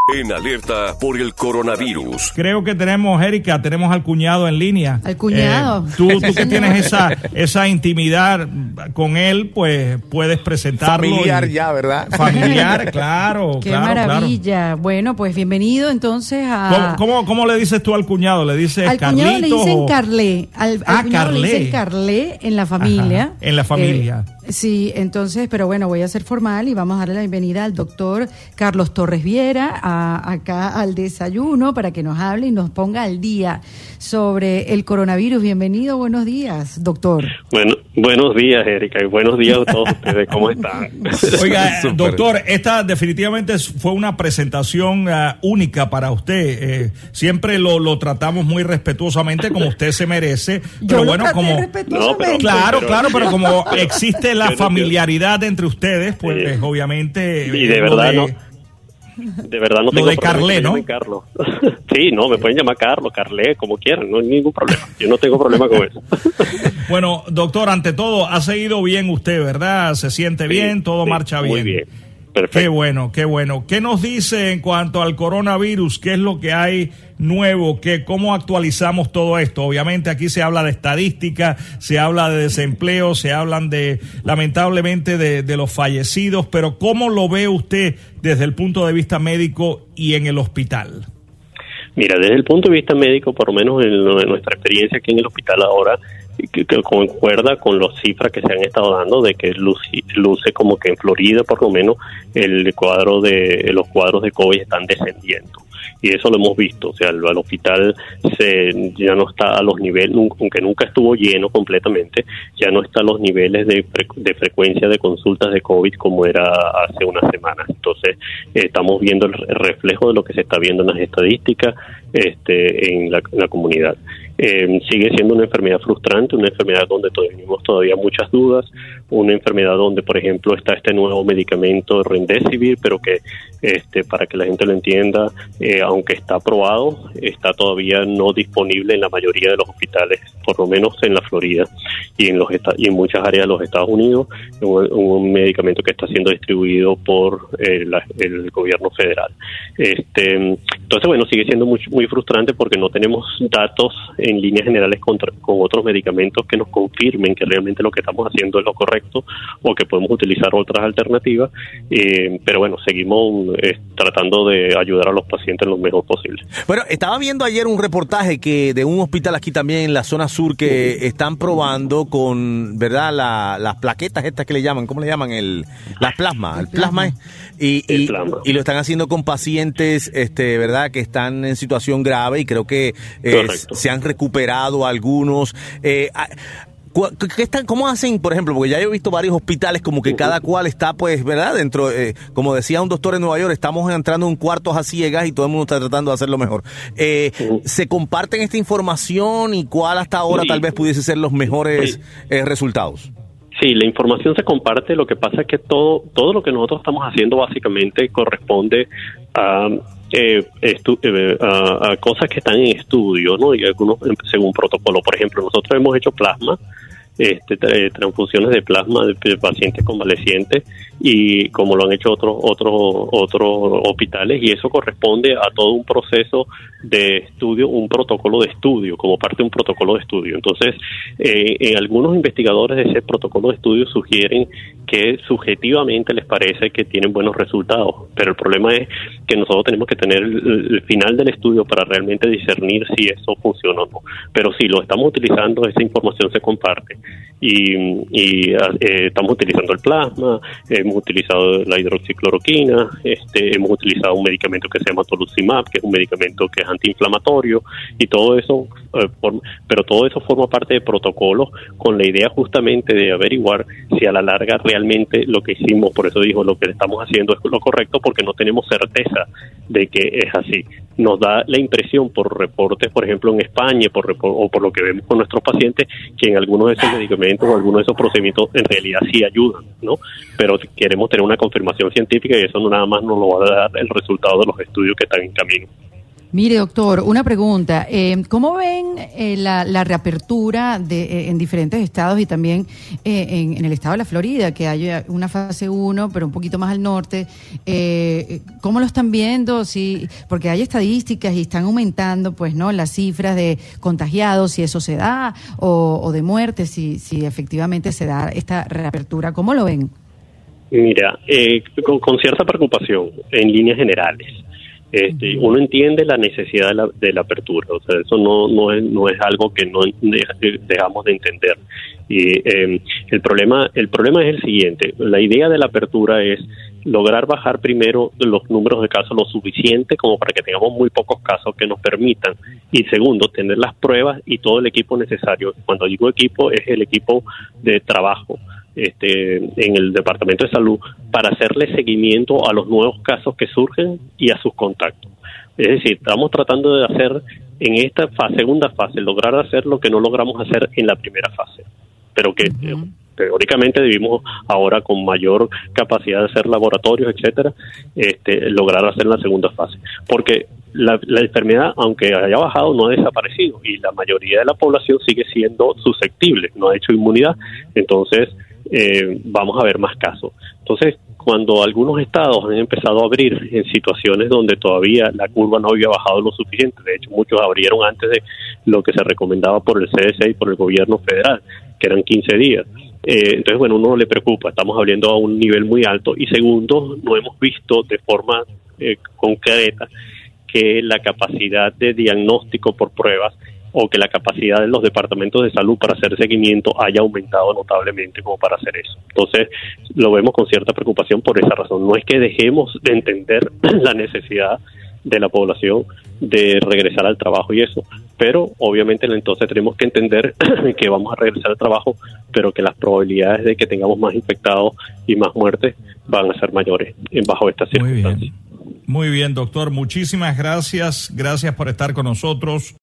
En alerta por el coronavirus. Creo que tenemos al cuñado en línea. Al cuñado. Tú que tienes esa intimidad con él, pues puedes presentarlo. Familiar ya, ¿verdad? Familiar, claro. Qué maravilla. Claro. Bueno, pues bienvenido entonces a... ¿Cómo le dices tú al cuñado? ¿Le dices al Carlitos? Al cuñado le dicen Carlé. Al cuñado Carlé. le dicen Carlé en la familia. Ajá, en la familia. Sí, entonces, pero bueno, voy a ser formal y vamos a darle la bienvenida al doctor Carlos Torres Viera acá al desayuno para que nos hable y nos ponga al día sobre el coronavirus. Bienvenido, buenos días, doctor. Bueno, buenos días, Erika, y buenos días a todos ustedes, ¿cómo están? Oiga, doctor, esta definitivamente fue una presentación única para usted. Siempre lo tratamos muy respetuosamente, como usted se merece. Pero bueno, como pero como existe la familiaridad entre ustedes, pues obviamente... Y de verdad no tengo de Carlé, ¿no? Carlos. Sí, no, me pueden llamar Carlos, Carlé, como quieran, no hay ningún problema. Yo no tengo problema con eso. Bueno, doctor, ante todo, ha seguido bien usted, ¿verdad? ¿Se siente bien? ¿Todo marcha bien? Muy bien. Perfecto. Qué bueno. ¿Qué nos dice en cuanto al coronavirus? ¿Qué es lo que hay nuevo? ¿Cómo actualizamos todo esto? Obviamente aquí se habla de estadística, se habla de desempleo, se hablan lamentablemente de los fallecidos, pero ¿cómo lo ve usted desde el punto de vista médico y en el hospital? Mira, desde el punto de vista médico, por lo menos en nuestra experiencia aquí en el hospital ahora, que concuerda con las cifras que se han estado dando de que luce como que en Florida por lo menos los cuadros de COVID están descendiendo, y eso lo hemos visto. O sea, el hospital ya no está a los niveles, aunque nunca estuvo lleno completamente, ya no está a los niveles de frecuencia de consultas de COVID como era hace unas semanas. Entonces estamos viendo el reflejo de lo que se está viendo en las estadísticas en la comunidad. Sigue siendo una enfermedad frustrante, una enfermedad donde tenemos todavía muchas dudas, una enfermedad donde, por ejemplo, está este nuevo medicamento Remdesivir, pero que para que la gente lo entienda, aunque está aprobado, está todavía no disponible en la mayoría de los hospitales, por lo menos en la Florida y en muchas áreas de los Estados Unidos, un medicamento que está siendo distribuido por el gobierno federal. Entonces, bueno, sigue siendo muy, muy frustrante porque no tenemos datos en líneas generales con otros medicamentos que nos confirmen que realmente lo que estamos haciendo es lo correcto o que podemos utilizar otras alternativas, pero bueno, seguimos tratando de ayudar a los pacientes lo mejor posible. Bueno, estaba viendo ayer un reportaje de un hospital aquí también en la zona sur que están probando con, ¿verdad?, las plaquetas estas que le llaman, ¿cómo le llaman? El plasma. Y lo están haciendo con pacientes, ¿verdad?, que están en situación grave, y creo que se han recuperado algunos. ¿Cómo hacen, por ejemplo? Porque ya yo he visto varios hospitales como que cada cual está, pues, ¿verdad? Dentro, como decía un doctor en Nueva York, estamos entrando en cuartos a ciegas y todo el mundo está tratando de hacerlo mejor. ¿Se comparten esta información y cuál hasta ahora tal vez pudiese ser los mejores resultados? Sí, la información se comparte. Lo que pasa es que todo lo que nosotros estamos haciendo básicamente corresponde a cosas que están en estudio, ¿no? Y algunos según protocolo. Por ejemplo, nosotros hemos hecho plasma, transfusiones de plasma de pacientes convalecientes, y como lo han hecho otros hospitales, y eso corresponde a todo un proceso de estudio, un protocolo de estudio, como parte de un protocolo de estudio. Entonces, algunos investigadores de ese protocolo de estudio sugieren que subjetivamente les parece que tienen buenos resultados, pero el problema es que nosotros tenemos que tener el final del estudio para realmente discernir si eso funciona o no. Pero sí, lo estamos utilizando, esa información se comparte, y estamos utilizando el plasma, hemos utilizado la hidroxicloroquina, hemos utilizado un medicamento que se llama Toluzimab, que es un medicamento que es antiinflamatorio, y todo eso, pero todo eso forma parte de protocolos con la idea justamente de averiguar si a la larga realmente lo que hicimos, por eso dijo, lo que estamos haciendo es lo correcto, porque no tenemos certeza de que es así. Nos da la impresión por reportes, por ejemplo, en España, o por lo que vemos con nuestros pacientes, que en algunos de esos medicamentos o algunos de esos procedimientos en realidad sí ayudan, ¿no? Pero queremos tener una confirmación científica, y eso no nada más nos lo va a dar el resultado de los estudios que están en camino. Mire, doctor, una pregunta. ¿Cómo ven la reapertura en diferentes estados y también en el estado de la Florida, que hay una fase 1, pero un poquito más al norte? ¿Cómo lo están viendo? Sí, porque hay estadísticas y están aumentando, pues, ¿no?, las cifras de contagiados, si eso se da, o de muertes, si efectivamente se da esta reapertura. ¿Cómo lo ven? Mira, con cierta preocupación en líneas generales. Uno entiende la necesidad de la apertura, o sea, eso no es algo que no dejamos de entender. Y el problema es el siguiente: la idea de la apertura es lograr bajar primero los números de casos lo suficiente como para que tengamos muy pocos casos que nos permitan, y segundo, tener las pruebas y todo el equipo necesario. Cuando digo equipo, es el equipo de trabajo en el Departamento de Salud, para hacerle seguimiento a los nuevos casos que surgen y a sus contactos. Es decir, estamos tratando de hacer en esta segunda fase, lograr hacer lo que no logramos hacer en la primera fase, pero que teóricamente debimos ahora, con mayor capacidad de hacer laboratorios, etcétera, lograr hacer en la segunda fase, porque la enfermedad, aunque haya bajado, no ha desaparecido, y la mayoría de la población sigue siendo susceptible, no ha hecho inmunidad. Entonces vamos a ver más casos. Entonces, cuando algunos estados han empezado a abrir en situaciones donde todavía la curva no había bajado lo suficiente, de hecho muchos abrieron antes de lo que se recomendaba por el CDC y por el gobierno federal, que eran 15 días. Entonces, bueno, uno le preocupa, estamos hablando a un nivel muy alto, y segundo, no hemos visto de forma concreta que la capacidad de diagnóstico por pruebas o que la capacidad de los departamentos de salud para hacer seguimiento haya aumentado notablemente como para hacer eso. Entonces, lo vemos con cierta preocupación por esa razón. No es que dejemos de entender la necesidad de la población de regresar al trabajo y eso, pero obviamente entonces tenemos que entender que vamos a regresar al trabajo, pero que las probabilidades de que tengamos más infectados y más muertes van a ser mayores bajo estas circunstancias. Muy bien, doctor. Muchísimas gracias. Gracias por estar con nosotros.